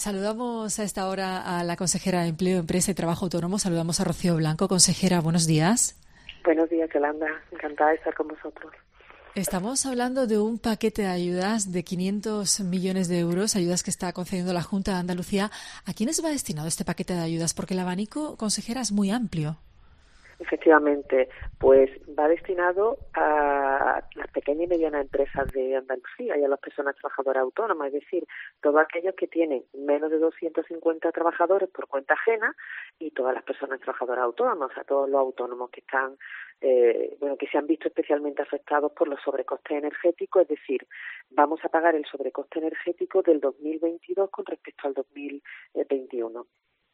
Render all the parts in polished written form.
Saludamos a esta hora a la consejera de Empleo, Empresa y Trabajo Autónomo. Saludamos a Rocío Blanco. Consejera, buenos días. Buenos días, Yolanda. Encantada de estar con vosotros. Estamos hablando de un paquete de ayudas de 500 millones de euros, ayudas que está concediendo la Junta de Andalucía. ¿A quiénes va destinado este paquete de ayudas? Porque el abanico, consejera, es muy amplio. Efectivamente, pues va destinado a las pequeñas y medianas empresas de Andalucía y a las personas trabajadoras autónomas, es decir, todos aquellos que tienen menos de 250 trabajadores por cuenta ajena y todas las personas trabajadoras autónomas, o sea, todos los autónomos que están, que se han visto especialmente afectados por los sobrecostes energéticos, es decir, vamos a pagar el sobrecoste energético del 2022 con respecto al 2021.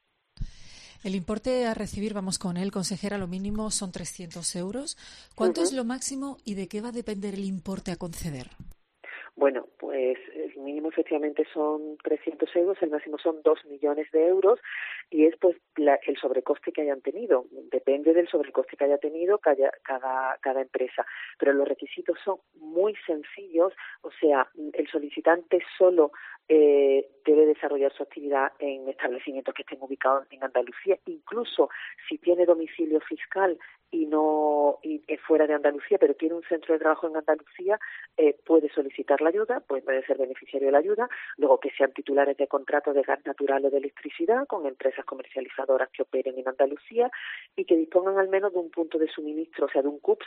El importe a recibir, vamos con él, consejera, lo mínimo son 300 euros. ¿Cuánto es lo máximo y de qué va a depender el importe a conceder? Bueno, pues el mínimo efectivamente son 300 euros, el máximo son 2 millones de euros y es pues el sobrecoste que hayan tenido. Depende del sobrecoste que haya tenido cada empresa. Pero los requisitos son muy sencillos, o sea, el solicitante solo debe desarrollar su actividad en establecimientos que estén ubicados en Andalucía, incluso si tiene domicilio fiscal y es fuera de Andalucía, pero tiene un centro de trabajo en Andalucía, puede solicitar la ayuda, pues puede ser beneficiario de la ayuda, luego que sean titulares de contratos de gas natural o de electricidad con empresas comercializadoras que operen en Andalucía y que dispongan al menos de un punto de suministro, o sea, de un CUPS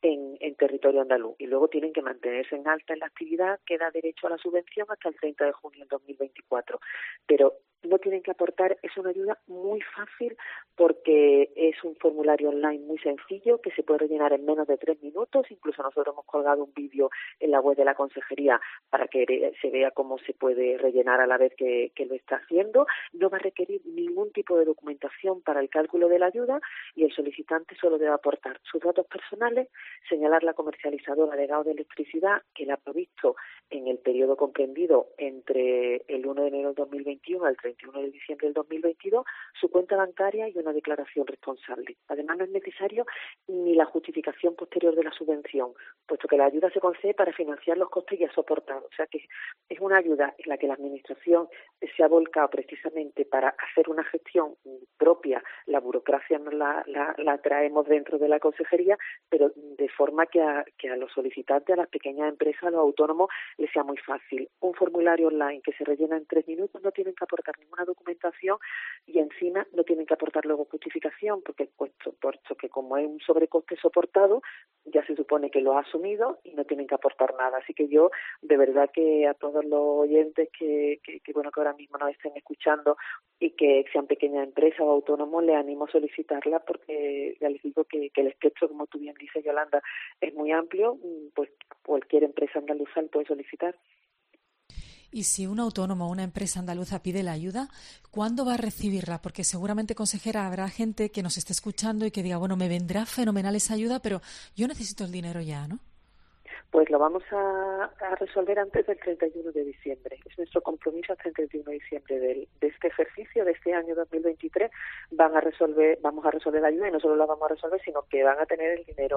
en territorio andaluz. Y luego tienen que mantenerse en alta en la actividad que da derecho a la subvención hasta el 30 de junio del 2024. Pero no tienen que aportar, es una ayuda muy fácil porque es un formulario online muy sencillo que se puede rellenar en menos de 3 minutos. Incluso nosotros hemos colgado un vídeo en la web de la consejería para que se vea cómo se puede rellenar a la vez que lo está haciendo. No va a requerir ningún tipo de documentación para el cálculo de la ayuda y el solicitante solo debe aportar sus datos personales, señalar la comercializadora de gas o de electricidad que la ha provisto en el periodo comprendido entre el 1 de enero del 2021 al 31 de diciembre del 2022, su cuenta bancaria y una declaración responsable. Además, no es necesario ni la justificación posterior de la subvención, puesto que la ayuda se concede para financiar los costes ya soportados. O sea que es una ayuda en la que la Administración se ha volcado precisamente para hacer una gestión propia. La burocracia no la traemos dentro de la consejería, pero de forma que a los solicitantes, a las pequeñas empresas, a los autónomos, les sea muy fácil. Un formulario online que se rellena en 3 minutos, no tienen que aportar ninguna documentación y encima no tienen que aportar luego justificación porque puesto que como es un sobrecoste soportado, ya se supone que lo ha asumido y no tienen que aportar nada. Así que yo, de verdad que a todos los oyentes que ahora mismo nos estén escuchando y que sean pequeñas empresas o autónomos, les animo a solicitarla porque ya les digo que el espectro, como tú bien dices, Yolanda, es muy amplio, pues cualquier empresa andaluza lo puede solicitar. Y si un autónomo o una empresa andaluza pide la ayuda, ¿cuándo va a recibirla? Porque seguramente, consejera, habrá gente que nos esté escuchando y que diga, bueno, me vendrá fenomenal esa ayuda, pero yo necesito el dinero ya, ¿no? Pues lo vamos a resolver antes del 31 de diciembre. Es nuestro compromiso hasta el 31 de diciembre de este ejercicio, de este año 2023. Vamos a resolver la ayuda y no solo la vamos a resolver, sino que van a tener el dinero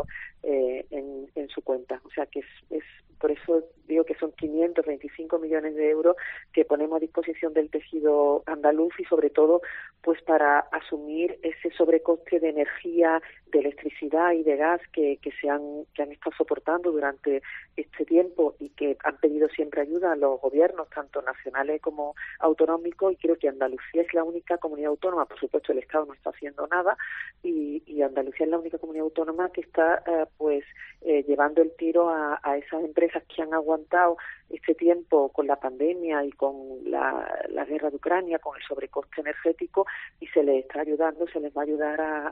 en su cuenta. O sea que es por eso digo que son 525 millones de euros que ponemos a disposición del tejido andaluz y sobre todo pues para asumir ese sobrecoste de energía, de electricidad y de gas que han estado soportando durante este tiempo y que han pedido siempre ayuda a los gobiernos, tanto nacionales como autonómicos, y creo que Andalucía es la única comunidad autónoma, por supuesto el Estado no está haciendo nada, y Andalucía es la única comunidad autónoma que está llevando el tiro a esas empresas que han aguantado este tiempo con la pandemia y con la guerra de Ucrania, con el sobrecoste energético, y se les está ayudando, se les va a ayudar a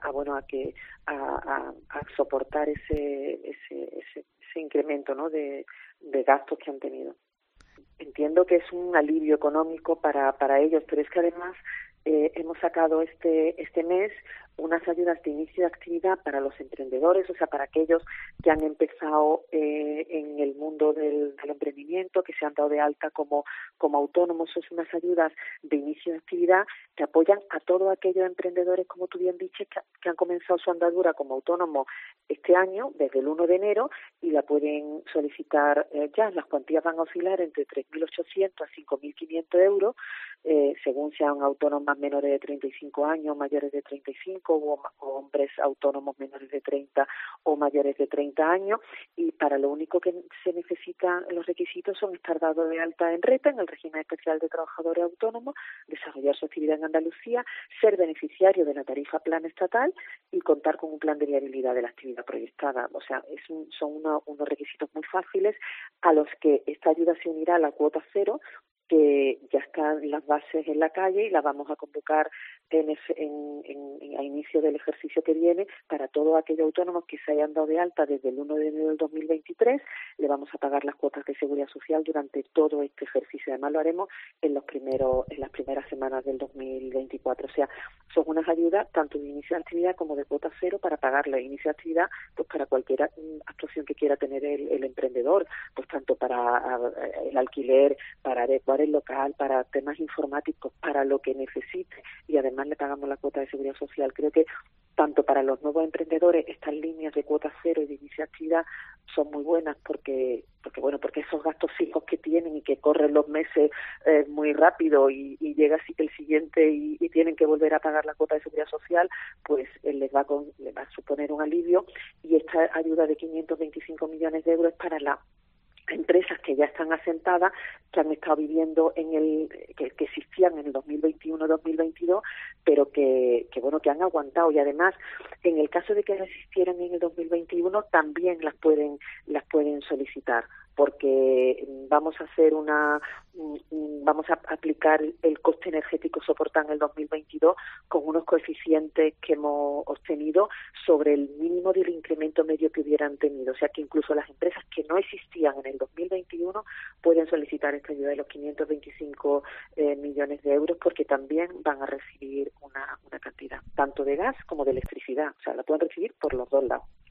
soportar ese incremento, ¿no?, de gastos que han tenido. Entiendo que es un alivio económico para ellos, pero es que además hemos sacado este mes unas ayudas de inicio de actividad para los emprendedores, o sea, para aquellos que han empezado en el mundo del emprendimiento, que se han dado de alta como autónomos. Son unas ayudas de inicio de actividad que apoyan a todos aquellos emprendedores, como tú bien dices, que han comenzado su andadura como autónomos este año, desde el 1 de enero, y la pueden solicitar ya. Las cuantías van a oscilar entre 3.800 a 5.500 euros, según sean autónomas menores de 35 años, mayores de 35, o hombres autónomos menores de 30 o mayores de 30 años, y para lo único que se necesitan los requisitos son estar dado de alta en RETA, en el régimen especial de trabajadores autónomos, desarrollar su actividad en Andalucía, ser beneficiario de la tarifa plan estatal y contar con un plan de viabilidad de la actividad proyectada. O sea, son unos requisitos muy fáciles a los que esta ayuda se unirá a la cuota cero, que ya están las bases en la calle y las vamos a convocar a inicio del ejercicio que viene para todos aquellos autónomos que se hayan dado de alta desde el 1 de enero del 2023. Le vamos a pagar las cuotas de seguridad social durante todo este ejercicio. Además, lo haremos en las primeras semanas del 2024. O sea, son unas ayudas tanto de inicio de actividad como de cuota cero para pagar la inicio de actividad, pues para cualquier actuación que quiera tener el emprendedor, pues tanto para el alquiler, para adecuar el local, para temas informáticos, para lo que necesite, y además le pagamos la cuota de seguridad social. Creo que tanto para los nuevos emprendedores estas líneas de cuota cero y de inicio de actividad son muy buenas porque esos gastos fijos que tienen y que corren los meses muy rápido y llega así que el siguiente y tienen que volver a pagar la cuota de seguridad social, pues les va a suponer un alivio. Y esta ayuda de 525 millones de euros es para las empresas que ya están asentadas, que han estado viviendo que existían en el 2021-2022, pero que han aguantado. Y además, en el caso de que existieran en el 2021, también las pueden solicitar, porque vamos a aplicar el coste energético soportado en el 2022 con unos coeficientes que hemos obtenido sobre el mínimo del incremento medio que hubieran tenido. O sea que incluso las empresas que no existían en el 2021 pueden solicitar esta ayuda de los 525 millones de euros, porque también van a recibir una cantidad tanto de gas como de electricidad. O sea, la pueden recibir por los dos lados.